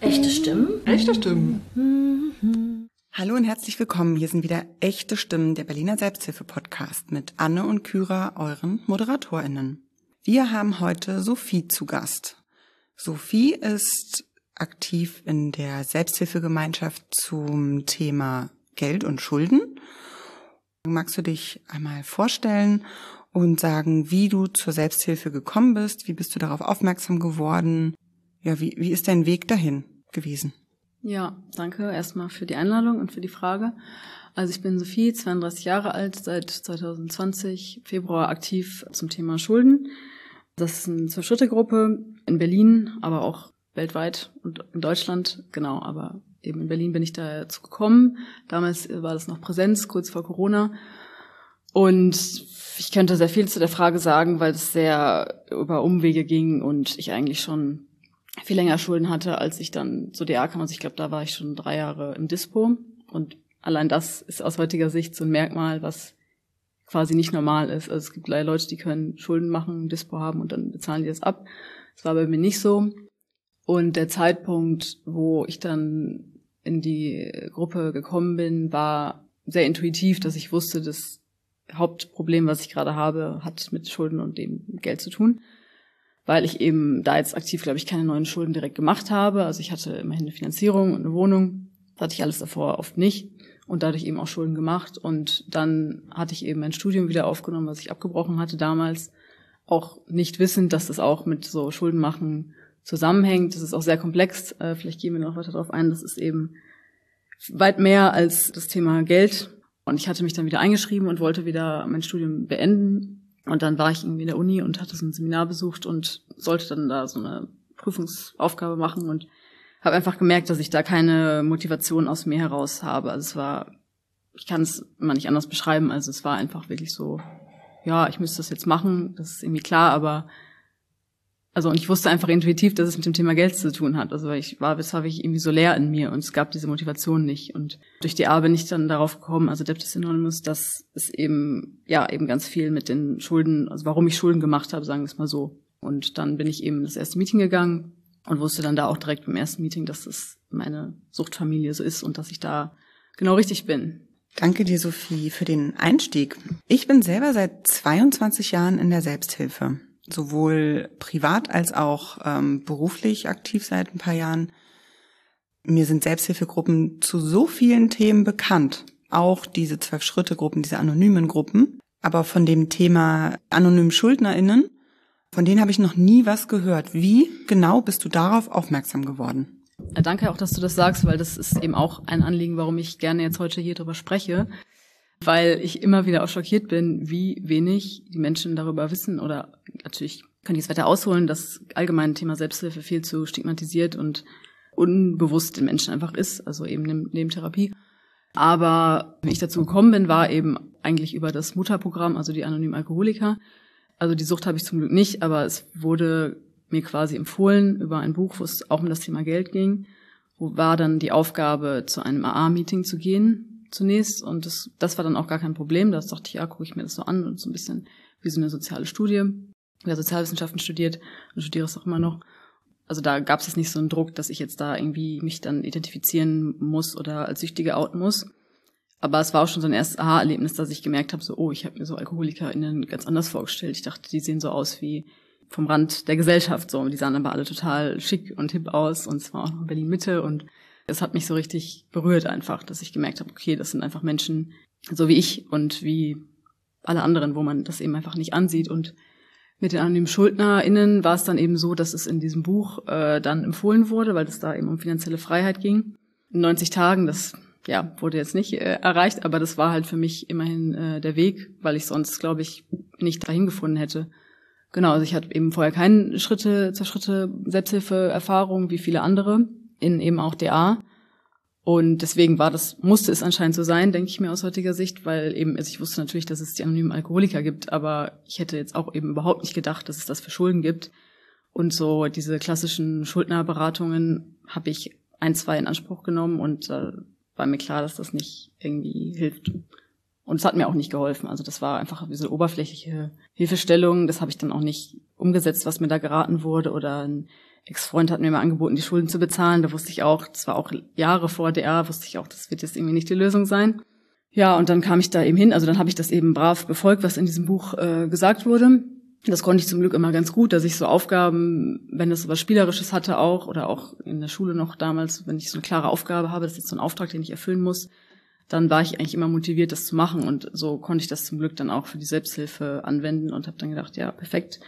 Echte Stimmen? Echte Stimmen. Hallo und herzlich willkommen. Hier sind wieder Echte Stimmen, der Berliner Selbsthilfe-Podcast mit Anne und Kyra, euren ModeratorInnen. Wir haben heute Sophie zu Gast. Sophie ist aktiv in der Selbsthilfegemeinschaft zum Thema Geld und Schulden. Magst du dich einmal vorstellen und sagen, wie du zur Selbsthilfe gekommen bist? Wie bist du darauf aufmerksam geworden? Ja, wie ist dein Weg dahin gewesen? Ja, danke erstmal für die Einladung und für die Frage. Also ich bin Sophie, 32 Jahre alt, seit 2020 Februar aktiv zum Thema Schulden. Das ist eine 12-Schritte-Gruppe in Berlin, aber auch weltweit und in Deutschland, genau, aber eben in Berlin bin ich dazu gekommen. Damals war das noch Präsenz, kurz vor Corona. Und ich könnte sehr viel zu der Frage sagen, weil es sehr über Umwege ging und ich eigentlich schon viel länger Schulden hatte, als ich dann zur DA kam. Also ich glaube, da war ich schon 3 Jahre im Dispo. Und allein das ist aus heutiger Sicht so ein Merkmal, was quasi nicht normal ist. Also es gibt leider Leute, die können Schulden machen, Dispo haben und dann bezahlen die das ab. Das war bei mir nicht so. Und der Zeitpunkt, wo ich dann in die Gruppe gekommen bin, war sehr intuitiv, dass ich wusste, das Hauptproblem, was ich gerade habe, hat mit Schulden und eben mit Geld zu tun. Weil ich eben da jetzt aktiv, glaube ich, keine neuen Schulden direkt gemacht habe. Also ich hatte immerhin eine Finanzierung und eine Wohnung. Das hatte ich alles davor oft nicht. Und dadurch eben auch Schulden gemacht. Und dann hatte ich eben mein Studium wieder aufgenommen, was ich abgebrochen hatte damals. Auch nicht wissend, dass das auch mit so Schuldenmachen zusammenhängt. Das ist auch sehr komplex. Vielleicht gehen wir noch weiter darauf ein. Das ist eben weit mehr als das Thema Geld. Und ich hatte mich dann wieder eingeschrieben und wollte wieder mein Studium beenden. Und dann war ich irgendwie in der Uni und hatte so ein Seminar besucht und sollte dann da so eine Prüfungsaufgabe machen und habe einfach gemerkt, dass ich da keine Motivation aus mir heraus habe. Also es war, ich kann es immer nicht anders beschreiben, also es war einfach wirklich so, ja, ich müsste das jetzt machen, das ist irgendwie klar, aber und ich wusste einfach intuitiv, dass es mit dem Thema Geld zu tun hat. Also ich war irgendwie so leer in mir und es gab diese Motivation nicht. Und durch die A bin ich dann darauf gekommen, also Debt is Anonymous, dass es eben ganz viel mit den Schulden, also warum ich Schulden gemacht habe, sagen wir es mal so. Und dann bin ich eben in das erste Meeting gegangen und wusste dann da auch direkt beim ersten Meeting, dass das meine Suchtfamilie so ist und dass ich da genau richtig bin. Danke dir, Sophie, für den Einstieg. Ich bin selber seit 22 Jahren in der Selbsthilfe. Sowohl privat als auch beruflich aktiv seit ein paar Jahren. Mir sind Selbsthilfegruppen zu so vielen Themen bekannt. Auch diese 12-Schritte-Gruppen, diese anonymen Gruppen. Aber von dem Thema anonymen SchuldnerInnen, von denen habe ich noch nie was gehört. Wie genau bist du darauf aufmerksam geworden? Danke auch, dass du das sagst, weil das ist eben auch ein Anliegen, warum ich gerne jetzt heute hier drüber spreche. Weil ich immer wieder auch schockiert bin, wie wenig die Menschen darüber wissen oder natürlich kann ich es weiter ausholen, dass allgemein Thema Selbsthilfe viel zu stigmatisiert und unbewusst den Menschen einfach ist, also eben neben Therapie. Aber wie ich dazu gekommen bin, war eben eigentlich über das Mutterprogramm, also die anonymen Alkoholiker. Also die Sucht habe ich zum Glück nicht, aber es wurde mir quasi empfohlen über ein Buch, wo es auch um das Thema Geld ging, wo war dann die Aufgabe, zu einem AA-Meeting zu gehen, zunächst, und das war dann auch gar kein Problem. Da dachte ich, ja, gucke ich mir das so an und so ein bisschen wie so eine soziale Studie. Ich habe Sozialwissenschaften studiert und studiere es auch immer noch. Also da gab es jetzt nicht so einen Druck, dass ich jetzt da irgendwie mich dann identifizieren muss oder als Süchtige outen muss. Aber es war auch schon so ein erstes Aha-Erlebnis, dass ich gemerkt habe, so, ich habe mir so AlkoholikerInnen ganz anders vorgestellt. Ich dachte, die sehen so aus wie vom Rand der Gesellschaft, so. Die sahen aber alle total schick und hip aus und es war auch noch in Berlin-Mitte und es hat mich so richtig berührt einfach, dass ich gemerkt habe, okay, das sind einfach Menschen, so wie ich und wie alle anderen, wo man das eben einfach nicht ansieht. Und mit den anonymen SchuldnerInnen war es dann eben so, dass es in diesem Buch dann empfohlen wurde, weil es da eben um finanzielle Freiheit ging. In 90 Tagen, das wurde jetzt nicht erreicht, aber das war halt für mich immerhin der Weg, weil ich sonst, glaube ich, nicht dahin gefunden hätte. Genau, also ich hatte eben vorher keine Schritte Selbsthilfe-Erfahrung wie viele andere in eben auch DA. Und deswegen musste es anscheinend so sein, denke ich mir aus heutiger Sicht, weil eben, also ich wusste natürlich, dass es die anonymen Alkoholiker gibt, aber ich hätte jetzt auch eben überhaupt nicht gedacht, dass es das für Schulden gibt. Und so diese klassischen Schuldnerberatungen habe ich 1, 2 in Anspruch genommen und war mir klar, dass das nicht irgendwie hilft. Und es hat mir auch nicht geholfen. Also das war einfach diese oberflächliche Hilfestellung. Das habe ich dann auch nicht umgesetzt, was mir da geraten wurde oder Ex-Freund hat mir mal angeboten, die Schulden zu bezahlen. Da wusste ich auch, das war auch Jahre vor DA, wusste ich auch, das wird jetzt irgendwie nicht die Lösung sein. Ja, und dann kam ich da eben hin, also dann habe ich das eben brav befolgt, was in diesem Buch gesagt wurde. Das konnte ich zum Glück immer ganz gut, dass ich so Aufgaben, wenn das so was Spielerisches hatte auch, oder auch in der Schule noch damals, wenn ich so eine klare Aufgabe habe, das ist jetzt so ein Auftrag, den ich erfüllen muss, dann war ich eigentlich immer motiviert, das zu machen. Und so konnte ich das zum Glück dann auch für die Selbsthilfe anwenden und habe dann gedacht, ja, perfekt.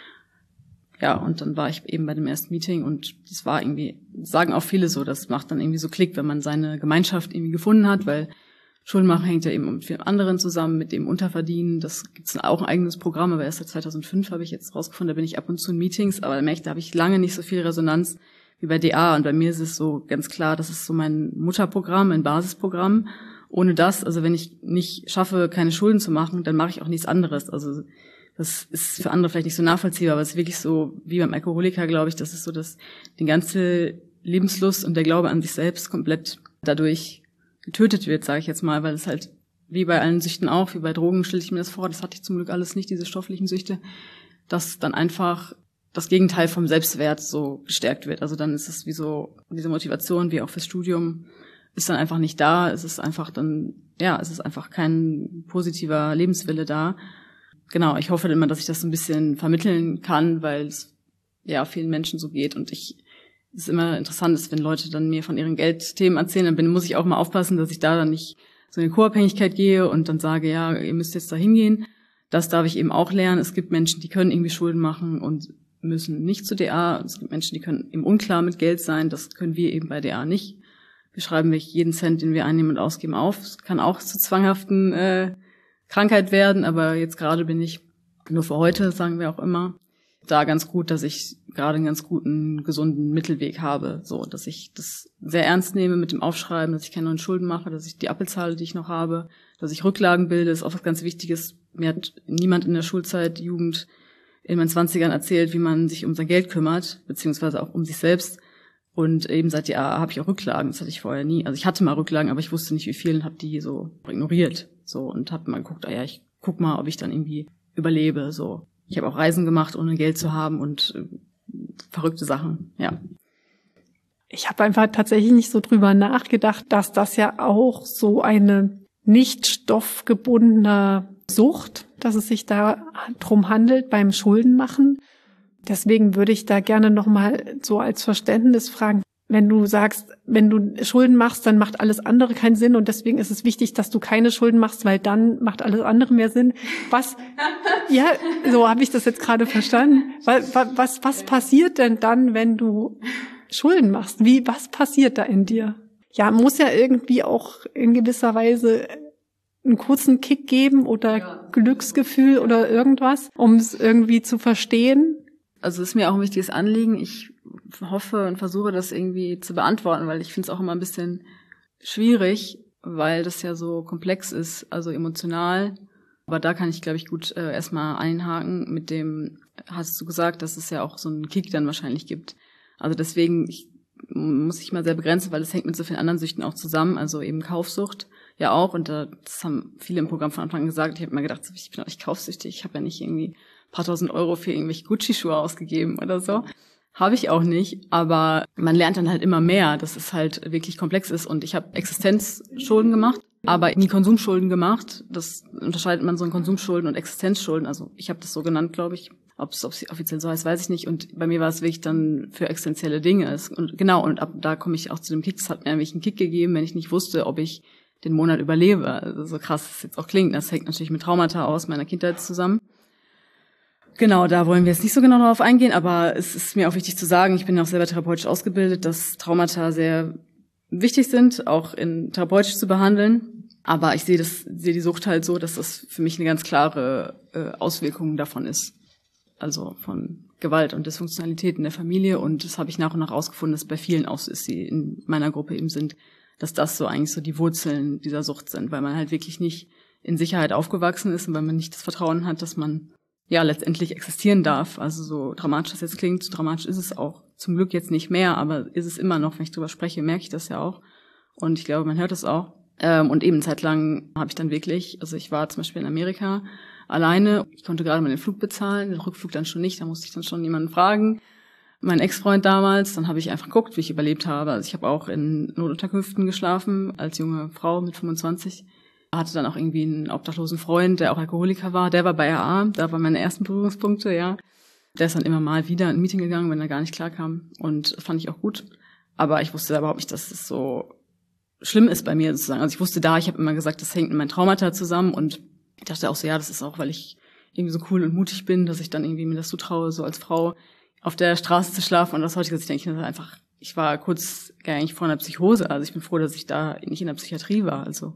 Ja, und dann war ich eben bei dem ersten Meeting und das war irgendwie, sagen auch viele so, das macht dann irgendwie so Klick, wenn man seine Gemeinschaft irgendwie gefunden hat, weil Schulden machen hängt ja eben mit vielen anderen zusammen, mit dem Unterverdienen. Das gibt's auch ein eigenes Programm, aber erst seit 2005 habe ich jetzt rausgefunden, da bin ich ab und zu in Meetings, aber da merke ich, da habe ich lange nicht so viel Resonanz wie bei DA. Und bei mir ist es so ganz klar, das ist so mein Mutterprogramm, mein Basisprogramm. Ohne das, also wenn ich nicht schaffe, keine Schulden zu machen, dann mache ich auch nichts anderes. Also das ist für andere vielleicht nicht so nachvollziehbar, aber es ist wirklich so, wie beim Alkoholiker, glaube ich, das ist so, dass die ganze Lebenslust und der Glaube an sich selbst komplett dadurch getötet wird, sage ich jetzt mal, weil es halt wie bei allen Süchten auch, wie bei Drogen stelle ich mir das vor, das hatte ich zum Glück alles nicht, diese stofflichen Süchte, dass dann einfach das Gegenteil vom Selbstwert so gestärkt wird. Also dann ist es wie so, diese Motivation, wie auch fürs Studium, ist dann einfach nicht da. Es ist einfach dann, ja, es ist einfach kein positiver Lebenswille da. Genau, ich hoffe immer, dass ich das ein bisschen vermitteln kann, weil es ja vielen Menschen so geht und es ist immer interessant, ist, wenn Leute dann mir von ihren Geldthemen erzählen, dann muss ich auch mal aufpassen, dass ich da dann nicht so in die Co-Abhängigkeit gehe und dann sage, ja, ihr müsst jetzt da hingehen. Das darf ich eben auch lernen. Es gibt Menschen, die können irgendwie Schulden machen und müssen nicht zu DA. Es gibt Menschen, die können eben unklar mit Geld sein. Das können wir eben bei DA nicht. Wir schreiben wirklich jeden Cent, den wir einnehmen und ausgeben, auf. Es kann auch zu zwanghaften Krankheit werden, aber jetzt gerade bin ich, nur für heute, sagen wir auch immer, da ganz gut, dass ich gerade einen ganz guten, gesunden Mittelweg habe, so, dass ich das sehr ernst nehme mit dem Aufschreiben, dass ich keine neuen Schulden mache, dass ich die Appelzahle, die ich noch habe, dass ich Rücklagen bilde, ist auch was ganz Wichtiges. Mir hat niemand in der Schulzeit, Jugend, in meinen 20ern erzählt, wie man sich um sein Geld kümmert, beziehungsweise auch um sich selbst. Und eben seit Jahr habe ich auch Rücklagen, das hatte ich vorher nie. Also ich hatte mal Rücklagen, aber ich wusste nicht, wie viel und habe die so ignoriert, so, und habe mal geguckt, ich guck mal, ob ich dann irgendwie überlebe, so. Ich habe auch Reisen gemacht, ohne Geld zu haben und verrückte Sachen, ja. Ich habe einfach tatsächlich nicht so drüber nachgedacht, dass das ja auch so eine nicht stoffgebundene Sucht, dass es sich da drum handelt beim Schuldenmachen. Deswegen würde ich da gerne nochmal so als Verständnis fragen, wenn du sagst, wenn du Schulden machst, dann macht alles andere keinen Sinn und deswegen ist es wichtig, dass du keine Schulden machst, weil dann macht alles andere mehr Sinn. Ja, so habe ich das jetzt gerade verstanden. Was passiert denn dann, wenn du Schulden machst? Was passiert da in dir? Ja, muss ja irgendwie auch in gewisser Weise einen kurzen Kick geben oder Glücksgefühl oder irgendwas, um es irgendwie zu verstehen. Also es ist mir auch ein wichtiges Anliegen. Ich hoffe und versuche das irgendwie zu beantworten, weil ich finde es auch immer ein bisschen schwierig, weil das ja so komplex ist, also emotional. Aber da kann ich, glaube ich, gut erstmal einhaken mit dem, hast du gesagt, dass es ja auch so einen Kick dann wahrscheinlich gibt. Also deswegen muss ich mal sehr begrenzen, weil es hängt mit so vielen anderen Süchten auch zusammen, also eben Kaufsucht ja auch. Und das haben viele im Programm von Anfang an gesagt. Ich habe mir gedacht, ich bin auch nicht kaufsüchtig, ich habe ja nicht irgendwie paar tausend Euro für irgendwelche Gucci-Schuhe ausgegeben oder so. Habe ich auch nicht, aber man lernt dann halt immer mehr, dass es halt wirklich komplex ist. Und ich habe Existenzschulden gemacht, aber nie Konsumschulden gemacht. Das unterscheidet man so in Konsumschulden und Existenzschulden. Also ich habe das so genannt, glaube ich. Ob es offiziell so heißt, weiß ich nicht. Und bei mir war es wirklich dann für existenzielle Dinge. Und genau, und ab da komme ich auch zu dem Kick. Es hat mir nämlich einen Kick gegeben, wenn ich nicht wusste, ob ich den Monat überlebe. Also so krass es jetzt auch klingt. Das hängt natürlich mit Traumata aus meiner Kindheit zusammen. Genau, da wollen wir jetzt nicht so genau darauf eingehen, aber es ist mir auch wichtig zu sagen, ich bin auch selber therapeutisch ausgebildet, dass Traumata sehr wichtig sind, auch therapeutisch zu behandeln. Aber ich sehe die Sucht halt so, dass das für mich eine ganz klare Auswirkung davon ist. Also von Gewalt und Dysfunktionalität in der Familie. Und das habe ich nach und nach rausgefunden, dass bei vielen auch so ist, die in meiner Gruppe eben sind, dass das so eigentlich so die Wurzeln dieser Sucht sind, weil man halt wirklich nicht in Sicherheit aufgewachsen ist und weil man nicht das Vertrauen hat, dass man ja letztendlich existieren darf. Also so dramatisch das jetzt klingt, so dramatisch ist es auch zum Glück jetzt nicht mehr, aber ist es immer noch, wenn ich drüber spreche, merke ich das ja auch. Und ich glaube, man hört es auch. Und eben zeitlang habe ich dann wirklich, also ich war zum Beispiel in Amerika alleine, ich konnte gerade mal den Flug bezahlen, den Rückflug dann schon nicht, da musste ich dann schon jemanden fragen. mein Ex-Freund damals, dann habe ich einfach geguckt, wie ich überlebt habe. Also ich habe auch in Notunterkünften geschlafen, als junge Frau mit 25. Hatte dann auch irgendwie einen obdachlosen Freund, der auch Alkoholiker war. Der war bei RA, da waren meine ersten Berührungspunkte, ja. Der ist dann immer mal wieder in ein Meeting gegangen, wenn er gar nicht klarkam. Und das fand ich auch gut. Aber ich wusste überhaupt nicht, dass es so schlimm ist bei mir sozusagen. Also ich wusste ich habe immer gesagt, das hängt mit meinen Traumata zusammen. Und ich dachte auch so, ja, das ist auch, weil ich irgendwie so cool und mutig bin, dass ich dann irgendwie mir das zutraue, so als Frau auf der Straße zu schlafen. Und aus heutiger Sicht denke ich einfach, ich war kurz eigentlich vor einer Psychose. Also ich bin froh, dass ich da nicht in der Psychiatrie war. Also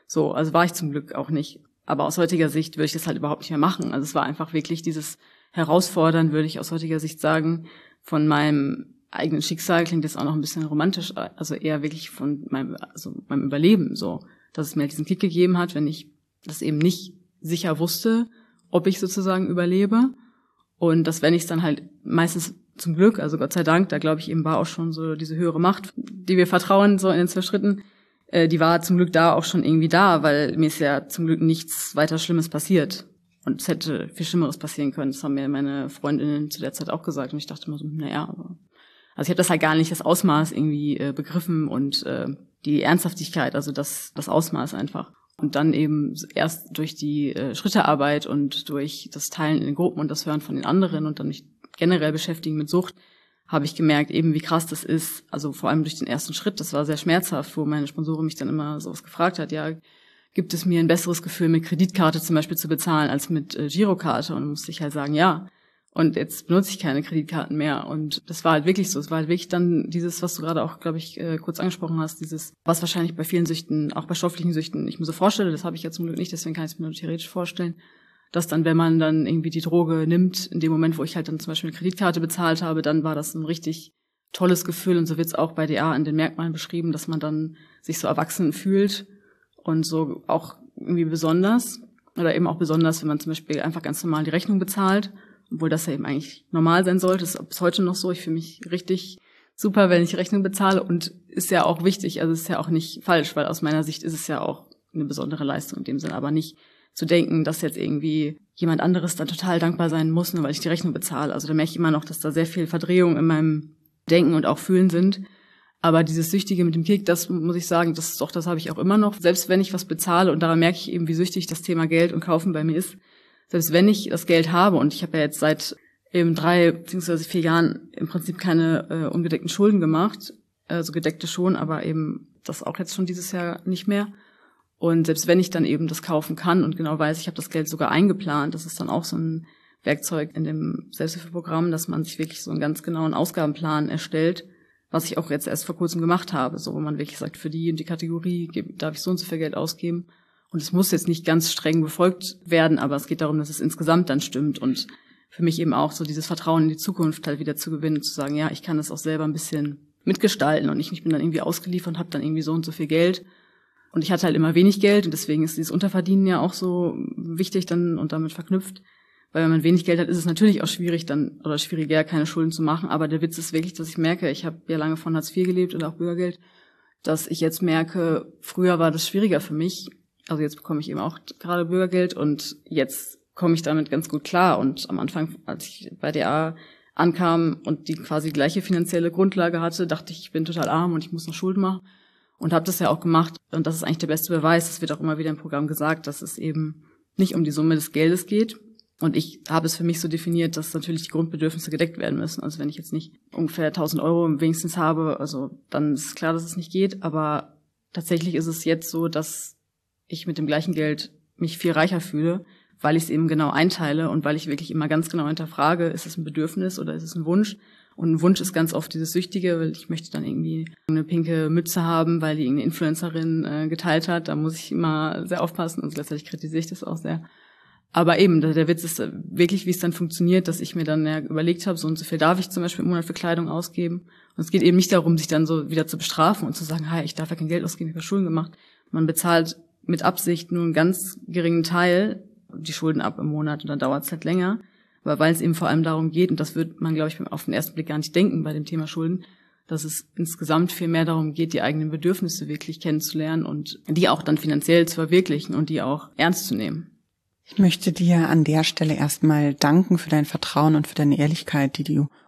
war ich zum Glück auch nicht. Aber aus heutiger Sicht würde ich das halt überhaupt nicht mehr machen. Also es war einfach wirklich dieses Herausfordern, würde ich aus heutiger Sicht sagen, von meinem eigenen Schicksal, klingt jetzt auch noch ein bisschen romantisch, also eher wirklich von meinem Überleben, so, dass es mir halt diesen Kick gegeben hat, wenn ich das eben nicht sicher wusste, ob ich sozusagen überlebe. Und dass, wenn ich es dann halt meistens zum Glück, also Gott sei Dank, da glaube ich eben war auch schon so diese höhere Macht, die wir vertrauen, so in den 12 Schritten, die war zum Glück da auch schon irgendwie da, weil mir ist ja zum Glück nichts weiter Schlimmes passiert. Und es hätte viel Schlimmeres passieren können. Das haben mir meine Freundinnen zu der Zeit auch gesagt. Und ich dachte immer so, also ich habe das halt gar nicht, das Ausmaß irgendwie begriffen und die Ernsthaftigkeit, also das Ausmaß einfach. Und dann eben erst durch die Schrittearbeit und durch das Teilen in den Gruppen und das Hören von den anderen und dann mich generell beschäftigen mit Sucht, habe ich gemerkt, eben wie krass das ist. Also vor allem durch den ersten Schritt, das war sehr schmerzhaft, wo meine Sponsorin mich dann immer sowas gefragt hat, ja, gibt es mir ein besseres Gefühl, mit Kreditkarte zum Beispiel zu bezahlen, als mit Girokarte? Und dann musste ich halt sagen, ja. Und jetzt benutze ich keine Kreditkarten mehr. Und das war halt wirklich so. Es war halt wirklich dann dieses, was du gerade auch, glaube ich, kurz angesprochen hast, dieses, was wahrscheinlich bei vielen Süchten, auch bei stofflichen Süchten, ich mir so vorstelle, das habe ich ja zum Glück nicht, deswegen kann ich es mir nur theoretisch vorstellen, dass dann, wenn man dann irgendwie die Droge nimmt, in dem Moment, wo ich halt dann zum Beispiel eine Kreditkarte bezahlt habe, dann war das ein richtig tolles Gefühl. Und so wird es auch bei DA in den Merkmalen beschrieben, dass man dann sich so erwachsen fühlt und so auch irgendwie besonders. Oder eben auch besonders, wenn man zum Beispiel einfach ganz normal die Rechnung bezahlt, obwohl das ja eben eigentlich normal sein sollte. Das ist bis heute noch so. Ich fühle mich richtig super, wenn ich Rechnung bezahle, und ist ja auch wichtig. Also ist ja auch nicht falsch, weil aus meiner Sicht ist es ja auch eine besondere Leistung in dem Sinn, aber nicht zu denken, dass jetzt irgendwie jemand anderes dann total dankbar sein muss, nur weil ich die Rechnung bezahle. Also da merke ich immer noch, dass da sehr viel Verdrehung in meinem Denken und auch Fühlen sind. Aber dieses Süchtige mit dem Kick, das muss ich sagen, das habe ich auch immer noch. Selbst wenn ich was bezahle, und daran merke ich eben, wie süchtig das Thema Geld und Kaufen bei mir ist, selbst wenn ich das Geld habe, und ich habe ja jetzt seit eben 3 bzw. 4 Jahren im Prinzip keine ungedeckten Schulden gemacht, also gedeckte schon, aber eben das auch jetzt schon dieses Jahr nicht mehr. Und selbst wenn ich dann eben das kaufen kann und genau weiß, ich habe das Geld sogar eingeplant, das ist dann auch so ein Werkzeug in dem Selbsthilfeprogramm, dass man sich wirklich so einen ganz genauen Ausgabenplan erstellt, was ich auch jetzt erst vor kurzem gemacht habe, so wo man wirklich sagt, für die und die Kategorie darf ich so und so viel Geld ausgeben. Und es muss jetzt nicht ganz streng befolgt werden, aber es geht darum, dass es insgesamt dann stimmt. Und für mich eben auch so dieses Vertrauen in die Zukunft halt wieder zu gewinnen, zu sagen, ja, ich kann das auch selber ein bisschen mitgestalten und ich bin dann irgendwie ausgeliefert und habe dann irgendwie so und so viel Geld. Und ich hatte halt immer wenig Geld, und deswegen ist dieses Unterverdienen ja auch so wichtig dann und damit verknüpft. Weil wenn man wenig Geld hat, ist es natürlich auch schwierig dann, oder schwieriger, keine Schulden zu machen. Aber der Witz ist wirklich, dass ich merke, ich habe ja lange von Hartz IV gelebt oder auch Bürgergeld, dass ich jetzt merke, früher war das schwieriger für mich. Also jetzt bekomme ich eben auch gerade Bürgergeld und jetzt komme ich damit ganz gut klar. Und am Anfang, als ich bei DA ankam und die quasi gleiche finanzielle Grundlage hatte, dachte ich bin total arm und ich muss noch Schulden machen. Und habe das ja auch gemacht. Und das ist eigentlich der beste Beweis. Das wird auch immer wieder im Programm gesagt, dass es eben nicht um die Summe des Geldes geht. Und ich habe es für mich so definiert, dass natürlich die Grundbedürfnisse gedeckt werden müssen. Also wenn ich jetzt nicht ungefähr 1.000 € wenigstens habe, also dann ist klar, dass es nicht geht. Aber tatsächlich ist es jetzt so, dass ich mit dem gleichen Geld mich viel reicher fühle, weil ich es eben genau einteile und weil ich wirklich immer ganz genau hinterfrage, ist es ein Bedürfnis oder ist es ein Wunsch? Und ein Wunsch ist ganz oft dieses Süchtige, weil ich möchte dann irgendwie eine pinke Mütze haben, weil die irgendeine Influencerin geteilt hat. Da muss ich immer sehr aufpassen, und letztendlich kritisiere ich das auch sehr. Aber eben, der Witz ist wirklich, wie es dann funktioniert, dass ich mir dann ja überlegt habe, so und so viel darf ich zum Beispiel im Monat für Kleidung ausgeben. Und es geht eben nicht darum, sich dann so wieder zu bestrafen und zu sagen, hey, ich darf ja kein Geld ausgeben, ich habe Schulden gemacht. Man bezahlt mit Absicht nur einen ganz geringen Teil die Schulden ab im Monat, und dann dauert es halt länger. Aber weil es eben vor allem darum geht, und das wird man, glaube ich, auf den ersten Blick gar nicht denken bei dem Thema Schulden, dass es insgesamt viel mehr darum geht, die eigenen Bedürfnisse wirklich kennenzulernen und die auch dann finanziell zu verwirklichen und die auch ernst zu nehmen. Ich möchte dir an der Stelle erstmal danken für dein Vertrauen und für deine Ehrlichkeit, die du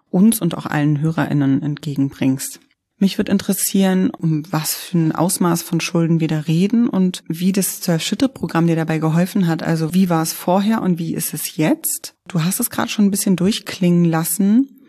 uns und auch allen HörerInnen entgegenbringst. Mich würde interessieren, um was für ein Ausmaß von Schulden wir da reden und wie das 12-Schritte-Programm dir dabei geholfen hat. Also wie war es vorher und wie ist es jetzt? Du hast es gerade schon ein bisschen durchklingen lassen,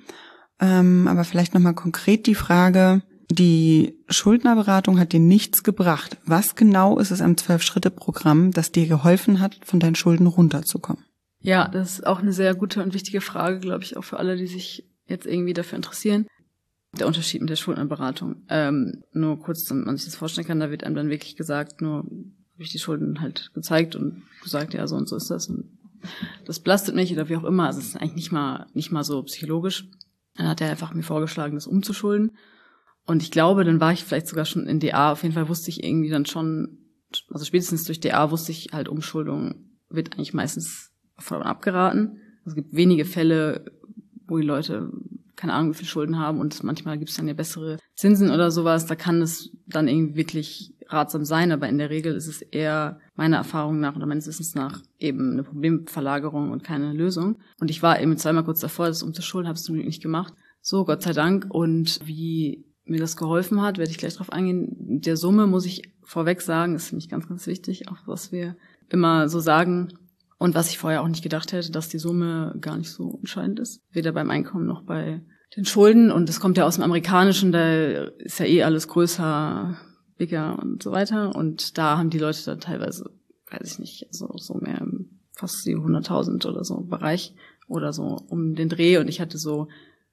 aber vielleicht nochmal konkret die Frage, die Schuldnerberatung hat dir nichts gebracht. Was genau ist es am 12-Schritte-Programm, das dir geholfen hat, von deinen Schulden runterzukommen? Ja, das ist auch eine sehr gute und wichtige Frage, glaube ich, auch für alle, die sich jetzt irgendwie dafür interessieren. Der Unterschied mit der Schuldnerberatung. Nur kurz, damit man sich das vorstellen kann, da wird einem dann wirklich gesagt, nur habe ich die Schulden halt gezeigt und gesagt, ja, so und so ist das und das belastet mich oder wie auch immer. Also es ist eigentlich nicht mal so psychologisch. Dann hat er einfach mir vorgeschlagen, das umzuschulden. Und ich glaube, dann war ich vielleicht sogar schon in DA. Auf jeden Fall wusste ich irgendwie dann schon, also spätestens durch DA wusste ich halt, Umschuldung wird eigentlich meistens davon abgeraten. Also es gibt wenige Fälle, wo die Leute keine Ahnung, wie viel Schulden haben und manchmal gibt es dann ja bessere Zinsen oder sowas. Da kann es dann irgendwie wirklich ratsam sein, aber in der Regel ist es eher meiner Erfahrung nach oder meines Wissens nach eben eine Problemverlagerung und keine Lösung. Und ich war eben zweimal kurz davor, das umzuschulden, habe es zum Glück nicht gemacht. So, Gott sei Dank. Und wie mir das geholfen hat, werde ich gleich drauf eingehen. Der Summe muss ich vorweg sagen, ist nämlich ganz, ganz wichtig, auch was wir immer so sagen und was ich vorher auch nicht gedacht hätte, dass die Summe gar nicht so entscheidend ist. Weder beim Einkommen noch bei den Schulden. Und das kommt ja aus dem Amerikanischen, da ist ja eh alles größer, bigger und so weiter. Und da haben die Leute dann teilweise, weiß ich nicht, so mehr fast die 100.000 oder so Bereich oder so um den Dreh. Und ich hatte so,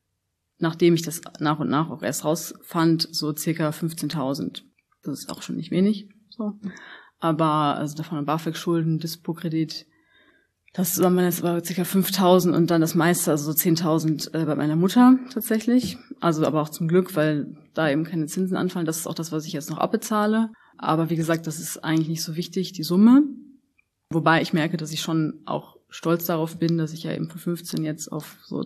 nachdem ich das nach und nach auch erst rausfand, so circa 15.000. Das ist auch schon nicht wenig, so. Aber, also davon BAföG-Schulden, Dispo-Kredit, das war ca. 5.000 und dann das meiste, also so 10.000 bei meiner Mutter tatsächlich. Also aber auch zum Glück, weil da eben keine Zinsen anfallen. Das ist auch das, was ich jetzt noch abbezahle. Aber wie gesagt, das ist eigentlich nicht so wichtig, die Summe. Wobei ich merke, dass ich schon auch stolz darauf bin, dass ich ja eben von 15 jetzt auf so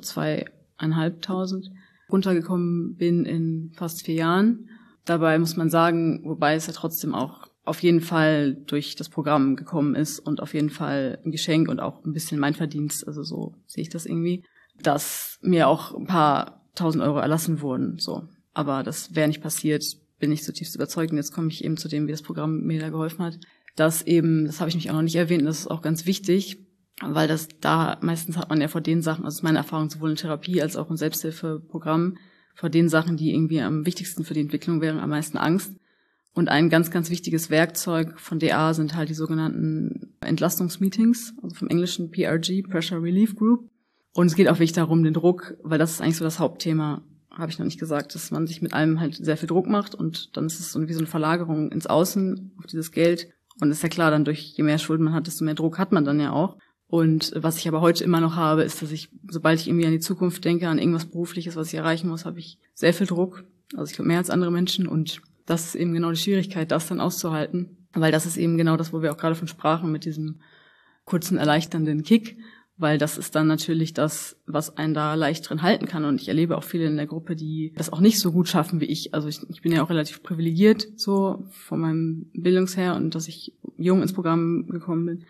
2.500 runtergekommen bin in fast 4 Jahren. Dabei muss man sagen, wobei es ja trotzdem auch auf jeden Fall durch das Programm gekommen ist und auf jeden Fall ein Geschenk und auch ein bisschen mein Verdienst, also so sehe ich das irgendwie, dass mir auch ein paar 1.000 Euro erlassen wurden, so. Aber das wäre nicht passiert, bin ich zutiefst überzeugt. Und jetzt komme ich eben zu dem, wie das Programm mir da geholfen hat, dass eben, das habe ich mich auch noch nicht erwähnt, und das ist auch ganz wichtig, weil das da, meistens hat man ja vor den Sachen, also das ist meine Erfahrung sowohl in Therapie als auch im Selbsthilfeprogramm, vor den Sachen, die irgendwie am wichtigsten für die Entwicklung wären, am meisten Angst. Und ein ganz, ganz wichtiges Werkzeug von DA sind halt die sogenannten Entlastungsmeetings, also vom englischen PRG, Pressure Relief Group. Und es geht auch wirklich darum, den Druck, weil das ist eigentlich so das Hauptthema, habe ich noch nicht gesagt, dass man sich mit allem halt sehr viel Druck macht und dann ist es so wie so eine Verlagerung ins Außen auf dieses Geld. Und ist ja klar, dann durch je mehr Schulden man hat, desto mehr Druck hat man dann ja auch. Und was ich aber heute immer noch habe, ist, dass ich, sobald ich irgendwie an die Zukunft denke, an irgendwas Berufliches, was ich erreichen muss, habe ich sehr viel Druck. Also ich glaube mehr als andere Menschen und das ist eben genau die Schwierigkeit, das dann auszuhalten. Weil das ist eben genau das, wo wir auch gerade von sprachen, mit diesem kurzen, erleichternden Kick. Weil das ist dann natürlich das, was einen da leicht drin halten kann. Und ich erlebe auch viele in der Gruppe, die das auch nicht so gut schaffen wie ich. Also ich bin ja auch relativ privilegiert, so von meinem Bildungsher und dass ich jung ins Programm gekommen bin.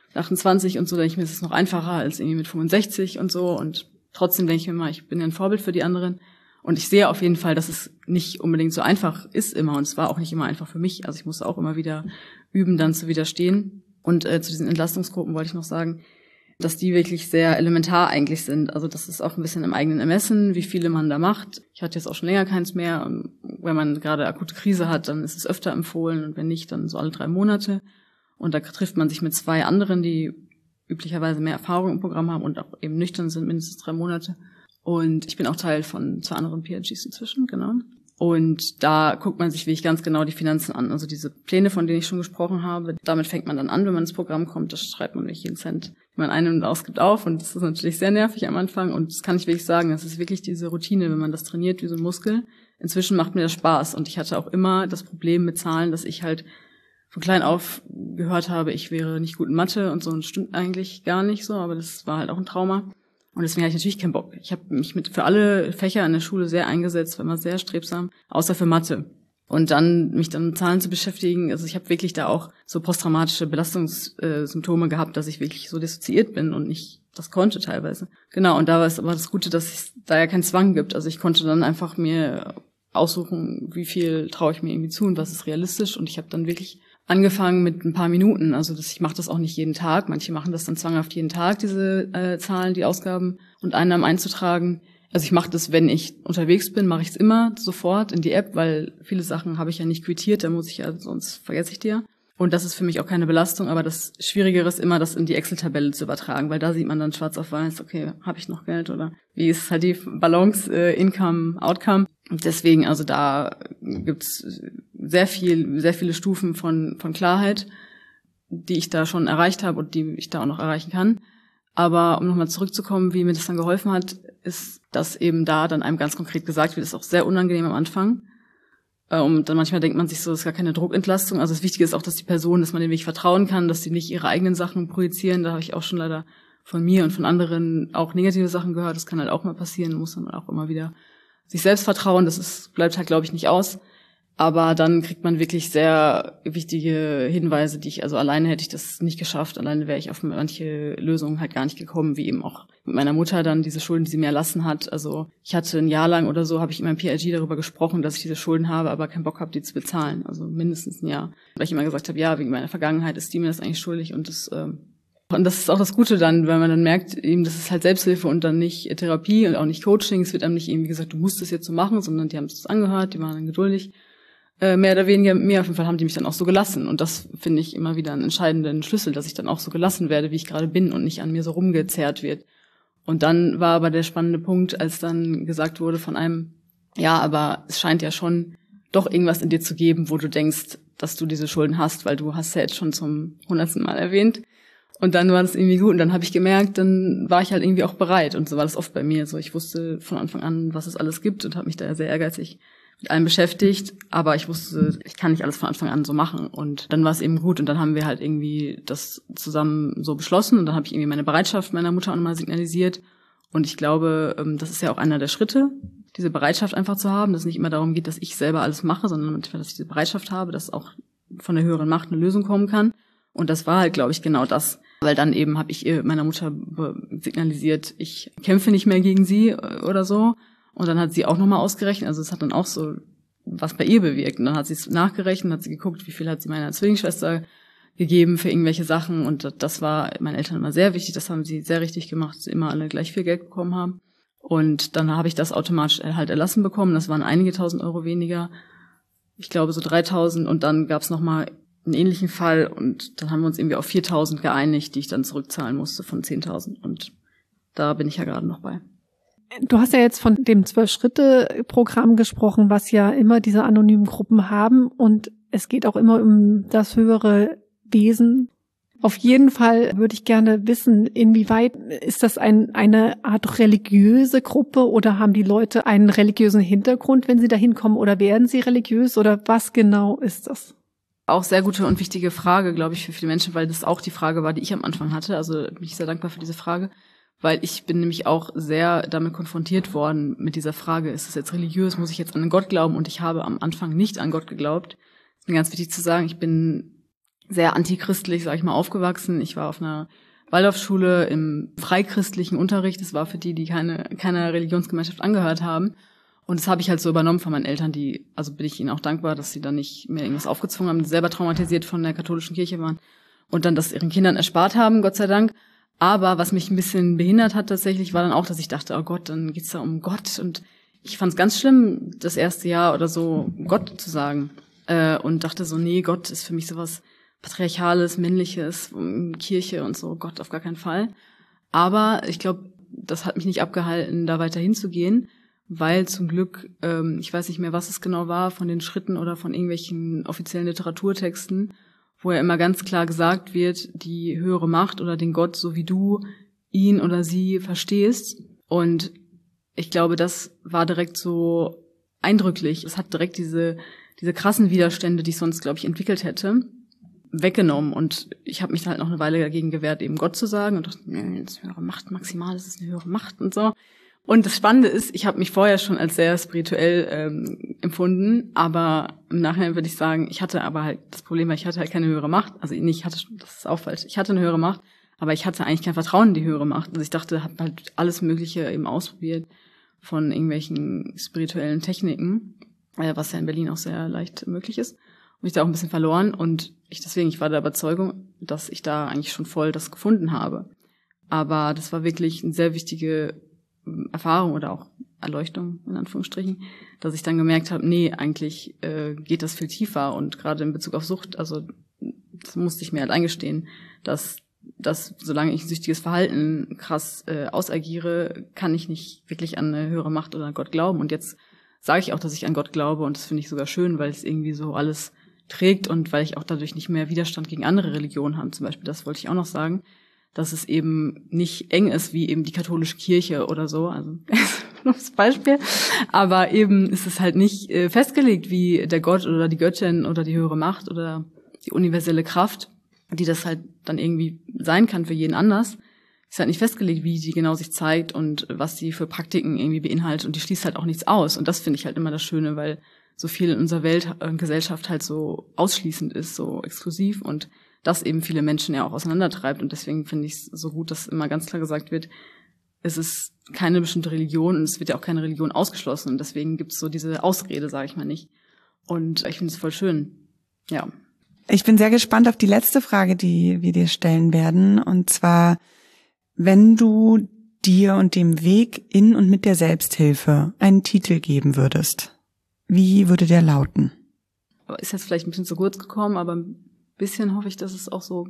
28 und so, denke ich mir, ist es noch einfacher als irgendwie mit 65 und so. Und trotzdem denke ich mir mal, ich bin ja ein Vorbild für die anderen. Und ich sehe auf jeden Fall, dass es nicht unbedingt so einfach ist immer. Und es war auch nicht immer einfach für mich. Also ich musste auch immer wieder üben, dann zu widerstehen. Und zu diesen Entlastungsgruppen wollte ich noch sagen, dass die wirklich sehr elementar eigentlich sind. Also das ist auch ein bisschen im eigenen Ermessen, wie viele man da macht. Ich hatte jetzt auch schon länger keins mehr. Und wenn man gerade akute Krise hat, dann ist es öfter empfohlen. Und wenn nicht, dann so alle 3 Monate. Und da trifft man sich mit 2 anderen, die üblicherweise mehr Erfahrung im Programm haben und auch eben nüchtern sind, mindestens 3 Monate. Und ich bin auch Teil von 2 anderen PRGs inzwischen, genau. Und da guckt man sich wirklich ganz genau die Finanzen an. Also diese Pläne, von denen ich schon gesprochen habe, damit fängt man dann an, wenn man ins Programm kommt. Das schreibt man wirklich jeden Cent, den man ein- und ausgibt, auf. Und das ist natürlich sehr nervig am Anfang. Und das kann ich wirklich sagen, das ist wirklich diese Routine, wenn man das trainiert wie so ein Muskel. Inzwischen macht mir das Spaß. Und ich hatte auch immer das Problem mit Zahlen, dass ich halt von klein auf gehört habe, ich wäre nicht gut in Mathe und so. Und das stimmt eigentlich gar nicht so, aber das war halt auch ein Trauma. Und deswegen hatte ich natürlich keinen Bock. Ich habe mich für alle Fächer in der Schule sehr eingesetzt, war immer sehr strebsam, außer für Mathe. Und dann mich dann mit Zahlen zu beschäftigen, also ich habe wirklich da auch so posttraumatische Belastungssymptome gehabt, dass ich wirklich so dissoziiert bin und nicht das konnte teilweise. Genau, und da war es aber das Gute, dass es da ja keinen Zwang gibt. Also ich konnte dann einfach mir aussuchen, wie viel traue ich mir irgendwie zu und was ist realistisch. Und ich habe dann wirklich angefangen mit ein paar Minuten. Also ich mache das auch nicht jeden Tag. Manche machen das dann zwanghaft jeden Tag, diese Zahlen, die Ausgaben und Einnahmen einzutragen. Also ich mache das, wenn ich unterwegs bin, mache ich es immer sofort in die App, weil viele Sachen habe ich ja nicht quittiert, da muss ich ja, sonst vergesse ich die ja. Und das ist für mich auch keine Belastung, aber das Schwierigere ist immer, das in die Excel-Tabelle zu übertragen, weil da sieht man dann schwarz auf weiß, okay, habe ich noch Geld oder wie ist halt die Balance, Income, Outcome. Und deswegen, also da gibt's sehr viele Stufen von Klarheit, die ich da schon erreicht habe und die ich da auch noch erreichen kann. Aber um nochmal zurückzukommen, wie mir das dann geholfen hat, ist, dass eben da dann einem ganz konkret gesagt wird, das ist auch sehr unangenehm am Anfang. Und dann manchmal denkt man sich so, das ist gar keine Druckentlastung. Also das Wichtige ist auch, dass die Person, dass man dem wirklich vertrauen kann, dass sie nicht ihre eigenen Sachen projizieren. Da habe ich auch schon leider von mir und von anderen auch negative Sachen gehört. Das kann halt auch mal passieren, muss man auch immer wieder sich selbst vertrauen. Bleibt halt, glaube ich, nicht aus. Aber dann kriegt man wirklich sehr wichtige Hinweise, also alleine hätte ich das nicht geschafft, alleine wäre ich auf manche Lösungen halt gar nicht gekommen, wie eben auch mit meiner Mutter dann diese Schulden, die sie mir erlassen hat. Also ich hatte ein Jahr lang oder so, habe ich in meinem PIG darüber gesprochen, dass ich diese Schulden habe, aber keinen Bock habe, die zu bezahlen. Also mindestens ein Jahr. Weil ich immer gesagt habe, ja, wegen meiner Vergangenheit ist die mir das eigentlich schuldig und das ist auch das Gute dann, weil man dann merkt, eben, das ist halt Selbsthilfe und dann nicht Therapie und auch nicht Coaching. Es wird einem nicht irgendwie gesagt, du musst das jetzt so machen, sondern die haben es angehört, die waren dann geduldig. Mehr oder weniger, mir auf jeden Fall haben die mich dann auch so gelassen. Und das finde ich immer wieder einen entscheidenden Schlüssel, dass ich dann auch so gelassen werde, wie ich gerade bin und nicht an mir so rumgezerrt wird. Und dann war aber der spannende Punkt, als dann gesagt wurde von einem, ja, aber es scheint ja schon doch irgendwas in dir zu geben, wo du denkst, dass du diese Schulden hast, weil du hast ja jetzt schon zum 100. Mal erwähnt. Und dann war das irgendwie gut. Und dann habe ich gemerkt, dann war ich halt irgendwie auch bereit. Und so war das oft bei mir. So, ich wusste von Anfang an, was es alles gibt und habe mich da sehr ehrgeizig mit allem beschäftigt, aber ich wusste, ich kann nicht alles von Anfang an so machen und dann war es eben gut und dann haben wir halt irgendwie das zusammen so beschlossen und dann habe ich irgendwie meine Bereitschaft meiner Mutter auch nochmal signalisiert und ich glaube, das ist ja auch einer der Schritte, diese Bereitschaft einfach zu haben, dass es nicht immer darum geht, dass ich selber alles mache, sondern dass ich diese Bereitschaft habe, dass auch von der höheren Macht eine Lösung kommen kann und das war halt, glaube ich, genau das, weil dann eben habe ich meiner Mutter signalisiert, ich kämpfe nicht mehr gegen sie oder so. Und dann hat sie auch nochmal ausgerechnet, also es hat dann auch so was bei ihr bewirkt. Und dann hat sie es nachgerechnet, hat sie geguckt, wie viel hat sie meiner Zwillingsschwester gegeben für irgendwelche Sachen. Und das war meinen Eltern immer sehr wichtig, das haben sie sehr richtig gemacht, dass sie immer alle gleich viel Geld bekommen haben. Und dann habe ich das automatisch halt erlassen bekommen. Das waren einige 1.000 Euro weniger, ich glaube so 3.000. Und dann gab es nochmal einen ähnlichen Fall. Und dann haben wir uns irgendwie auf 4.000 geeinigt, die ich dann zurückzahlen musste von 10.000. Und da bin ich ja gerade noch bei. Du hast ja jetzt von dem 12-Schritte-Programm gesprochen, was ja immer diese anonymen Gruppen haben und es geht auch immer um das höhere Wesen. Auf jeden Fall würde ich gerne wissen, inwieweit ist das eine Art religiöse Gruppe oder haben die Leute einen religiösen Hintergrund, wenn sie da hinkommen oder werden sie religiös oder was genau ist das? Auch sehr gute und wichtige Frage, glaube ich, für viele Menschen, weil das auch die Frage war, die ich am Anfang hatte. Also bin ich sehr dankbar für diese Frage. Weil ich bin nämlich auch sehr damit konfrontiert worden mit dieser Frage, ist es jetzt religiös, muss ich jetzt an einen Gott glauben? Und ich habe am Anfang nicht an Gott geglaubt. Es ist mir ganz wichtig zu sagen, ich bin sehr antichristlich, sage ich mal, aufgewachsen. Ich war auf einer Waldorfschule im freikristlichen Unterricht. Das war für die keiner Religionsgemeinschaft angehört haben. Und das habe ich halt so übernommen von meinen Eltern, also bin ich ihnen auch dankbar, dass sie dann nicht mehr irgendwas aufgezwungen haben, die selber traumatisiert von der katholischen Kirche waren und dann das ihren Kindern erspart haben, Gott sei Dank. Aber was mich ein bisschen behindert hat tatsächlich, war dann auch, dass ich dachte, oh Gott, dann geht's da um Gott. Und ich fand es ganz schlimm, das erste Jahr oder so Gott zu sagen. Und dachte so, nee, Gott ist für mich sowas Patriarchales, Männliches, Kirche und so, Gott auf gar keinen Fall. Aber ich glaube, das hat mich nicht abgehalten, da weiter hinzugehen, weil zum Glück, ich weiß nicht mehr, was es genau war, von den Schritten oder von irgendwelchen offiziellen Literaturtexten, wo ja immer ganz klar gesagt wird, die höhere Macht oder den Gott, so wie du ihn oder sie verstehst. Und ich glaube, das war direkt so eindrücklich. Es hat direkt diese krassen Widerstände, die ich sonst, glaube ich, entwickelt hätte, weggenommen. Und ich habe mich halt noch eine Weile dagegen gewehrt, eben Gott zu sagen und dachte, nee, das ist eine höhere Macht, maximal, das ist eine höhere Macht und so. Und das Spannende ist, ich habe mich vorher schon als sehr spirituell empfunden, aber im Nachhinein würde ich sagen, ich hatte aber halt das Problem, weil ich hatte halt keine höhere Macht. Also das ist auch falsch. Ich hatte eine höhere Macht, Aber ich hatte eigentlich kein Vertrauen in die höhere Macht. Also ich dachte, habe halt alles Mögliche eben ausprobiert von irgendwelchen spirituellen Techniken, was ja in Berlin auch sehr leicht möglich ist. Und ich da auch ein bisschen verloren und ich war der Überzeugung, dass ich da eigentlich schon voll das gefunden habe. Aber das war wirklich eine sehr wichtige Erfahrung oder auch Erleuchtung, in Anführungsstrichen, dass ich dann gemerkt habe, nee, eigentlich geht das viel tiefer und gerade in Bezug auf Sucht, also das musste ich mir halt eingestehen, dass solange ich ein süchtiges Verhalten krass ausagiere, kann ich nicht wirklich an eine höhere Macht oder an Gott glauben. Und jetzt sage ich auch, dass ich an Gott glaube und das finde ich sogar schön, weil es irgendwie so alles trägt und weil ich auch dadurch nicht mehr Widerstand gegen andere Religionen habe. Zum Beispiel, das wollte ich auch noch sagen, dass es eben nicht eng ist wie eben die katholische Kirche oder so, also das Beispiel. Aber eben ist es halt nicht festgelegt, wie der Gott oder die Göttin oder die höhere Macht oder die universelle Kraft, die das halt dann irgendwie sein kann für jeden anders, ist halt nicht festgelegt, wie die genau sich zeigt und was die für Praktiken irgendwie beinhaltet und die schließt halt auch nichts aus. Und das finde ich halt immer das Schöne, weil so viel in unserer Welt und Gesellschaft halt so ausschließend ist, so exklusiv und das eben viele Menschen ja auch auseinandertreibt. Und deswegen finde ich es so gut, dass immer ganz klar gesagt wird, es ist keine bestimmte Religion und es wird ja auch keine Religion ausgeschlossen. Und deswegen gibt es so diese Ausrede, sage ich mal nicht. Und ich finde es voll schön. Ja. Ich bin sehr gespannt auf die letzte Frage, die wir dir stellen werden. Und zwar, wenn du dir und dem Weg in und mit der Selbsthilfe einen Titel geben würdest, wie würde der lauten? Ist jetzt vielleicht ein bisschen zu kurz gekommen, aber ein bisschen hoffe ich, dass es auch so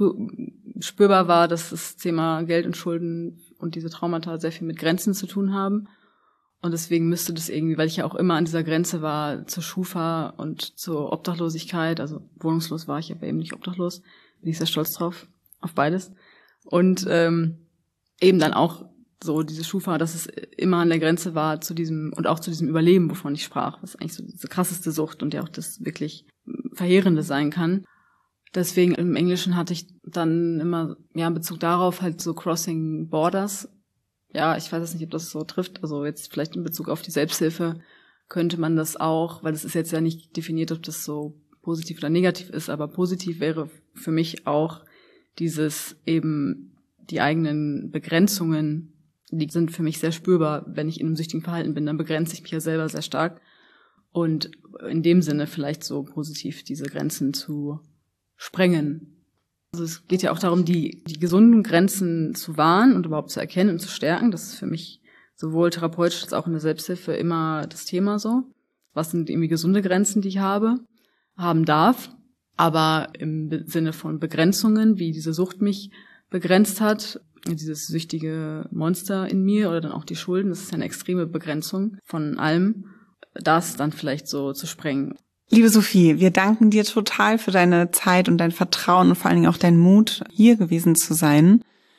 spürbar war, dass das Thema Geld und Schulden und diese Traumata sehr viel mit Grenzen zu tun haben. Und deswegen müsste das irgendwie, weil ich ja auch immer an dieser Grenze war zur Schufa und zur Obdachlosigkeit, also wohnungslos war ich aber eben nicht obdachlos, bin ich sehr stolz drauf, auf beides. Und eben dann auch so diese Schufa, dass es immer an der Grenze war zu diesem und auch zu diesem Überleben, wovon ich sprach, was eigentlich so diese krasseste Sucht und ja auch das wirklich Verheerende sein kann. Deswegen im Englischen hatte ich dann immer in Bezug darauf halt so Crossing Borders. Ja, ich weiß jetzt nicht, ob das so trifft. Also jetzt vielleicht in Bezug auf die Selbsthilfe könnte man das auch, weil es ist jetzt ja nicht definiert, ob das so positiv oder negativ ist, aber positiv wäre für mich auch dieses eben die eigenen Begrenzungen, die sind für mich sehr spürbar. Wenn ich in einem süchtigen Verhalten bin, dann begrenze ich mich ja selber sehr stark. Und in dem Sinne vielleicht so positiv diese Grenzen zu sprengen. Also es geht ja auch darum, die gesunden Grenzen zu wahren und überhaupt zu erkennen und zu stärken. Das ist für mich sowohl therapeutisch als auch in der Selbsthilfe immer das Thema so. Was sind irgendwie gesunde Grenzen, die ich haben darf, aber im Sinne von Begrenzungen, wie diese Sucht mich begrenzt hat, dieses süchtige Monster in mir oder dann auch die Schulden, das ist ja eine extreme Begrenzung von allem, das dann vielleicht so zu sprengen. Liebe Sophie, wir danken dir total für deine Zeit und dein Vertrauen und vor allen Dingen auch deinen Mut, hier gewesen zu sein.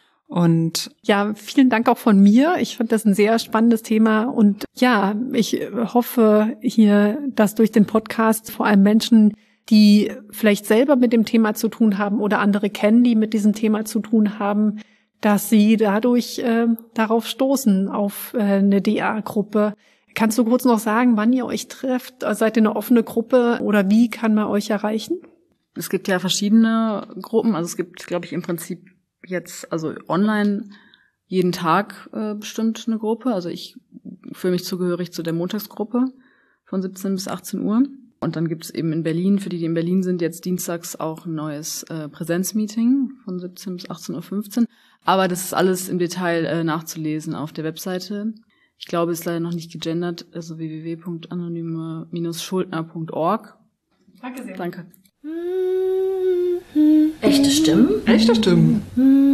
Und ja, vielen Dank auch von mir. Ich fand das ein sehr spannendes Thema und ja, ich hoffe hier, dass durch den Podcast vor allem Menschen, die vielleicht selber mit dem Thema zu tun haben oder andere kennen, die mit diesem Thema zu tun haben, dass sie dadurch darauf stoßen, auf eine DA-Gruppe. Kannst du kurz noch sagen, wann ihr euch trefft? Seid ihr eine offene Gruppe oder wie kann man euch erreichen? Es gibt ja verschiedene Gruppen. Also es gibt, glaube ich, im Prinzip jetzt, also online jeden Tag bestimmt eine Gruppe. Also ich fühle mich zugehörig zu der Montagsgruppe von 17 bis 18 Uhr. Und dann gibt es eben in Berlin, für die in Berlin sind, jetzt dienstags auch ein neues Präsenzmeeting von 17 bis 18.15 Uhr. Aber das ist alles im Detail nachzulesen auf der Webseite. Ich glaube, es ist leider noch nicht gegendert, also www.anonyme-schuldner.org. Danke sehr. Danke. Echte Stimmen? echte Stimmen.